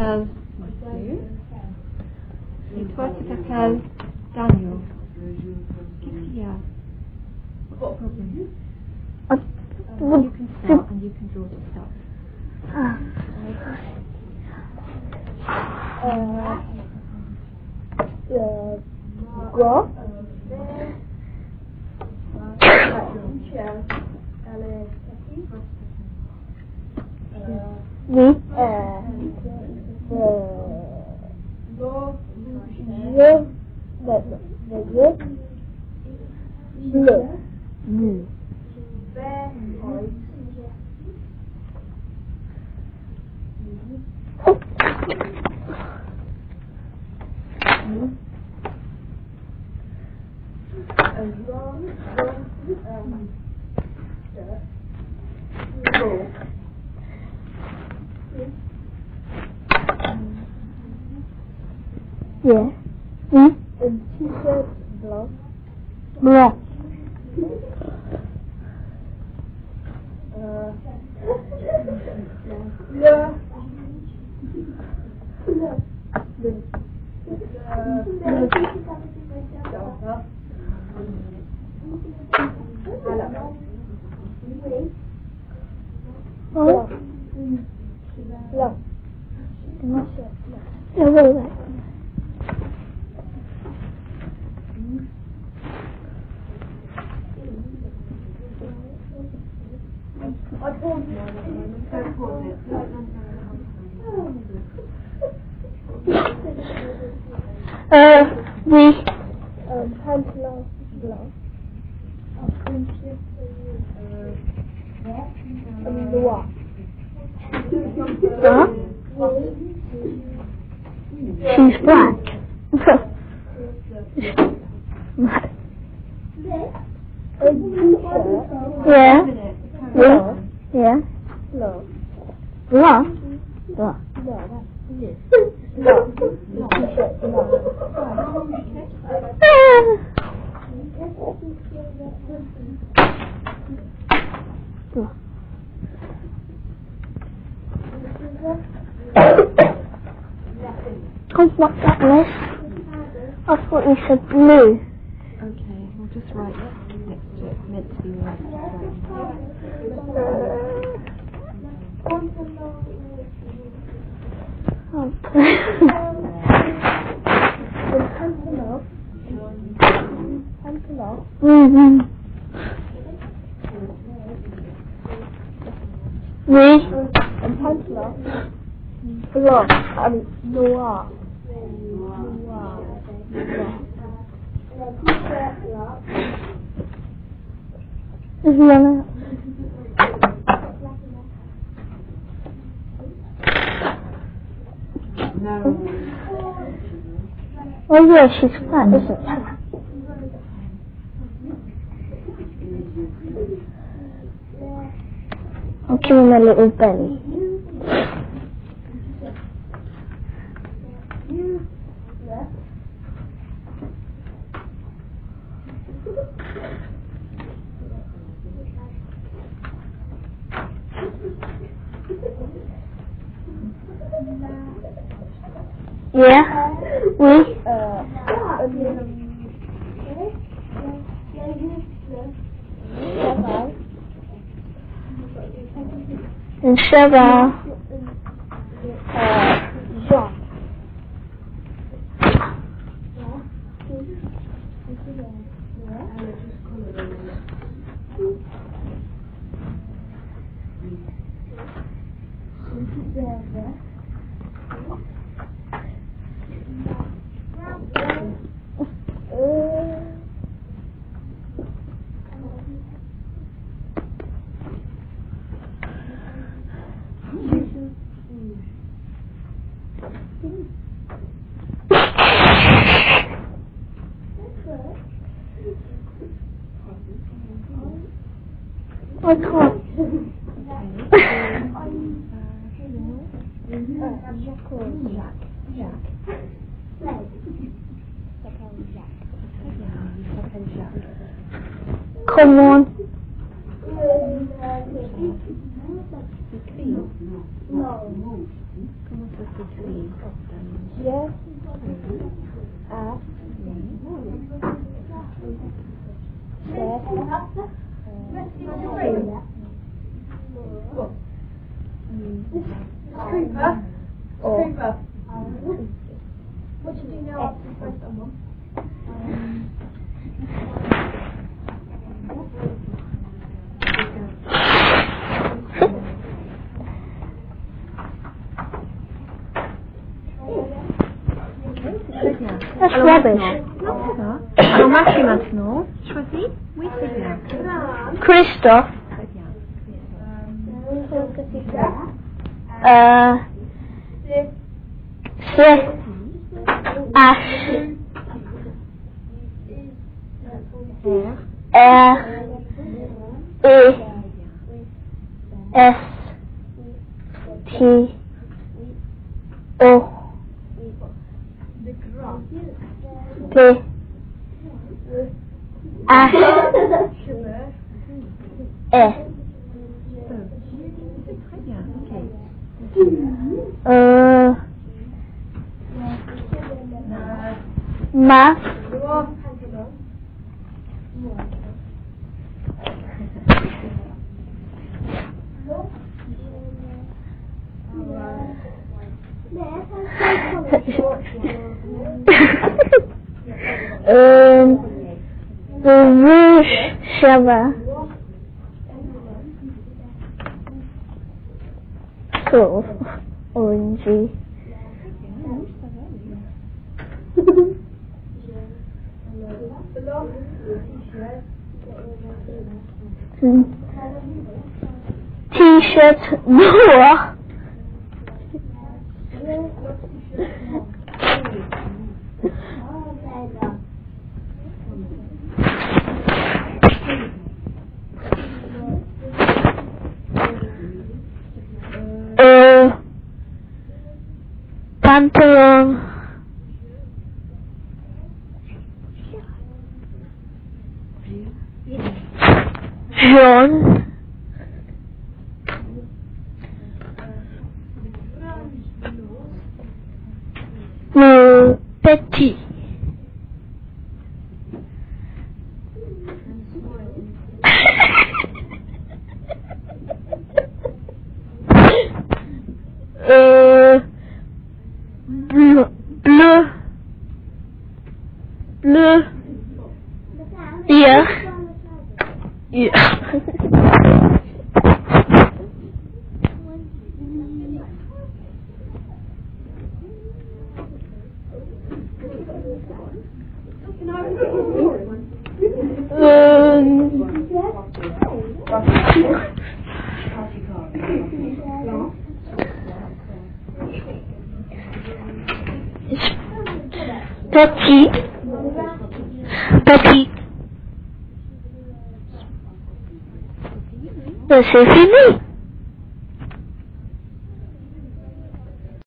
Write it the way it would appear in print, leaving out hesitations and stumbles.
s'appelle Mathieu. Et toi, tu t'appelles Daniel. Qu'est-ce qu'il y a? What problem? You can start and you can draw to start. Quoi? Oui. Yeah. Oui. Une t-shirt blanc. Blanc. Oui. Pantalon blanc. Noir. Huh? She's black. Yeah. Yeah. Yeah. No. Blanc. Blanc. What's that list? I thought you said blue. Okay, we'll just write next to it. Meant to be right. Oui. Un pantalon blanc avec noir. Voilà. No. Oh yeah, she's fat, isn't she? I'll give him a little belly. Yeah? Oui. Un cheval. Jean. I can't. Come on. Écrit. Comment ça s'écrit? G A Scooper. What do you do now after you find someone? Très bien. That's Alors rubbish. maintenant, non, ça va. Alors marchez maintenant. Choisis. Oui, c'est bien. Christophe. Très bien. C H R. R E S T O P H E C'est très bien. Ok. Ma Shava Cool Orangey T-shirt noir pantalon jaune petit bleu yeah petit c'est fini.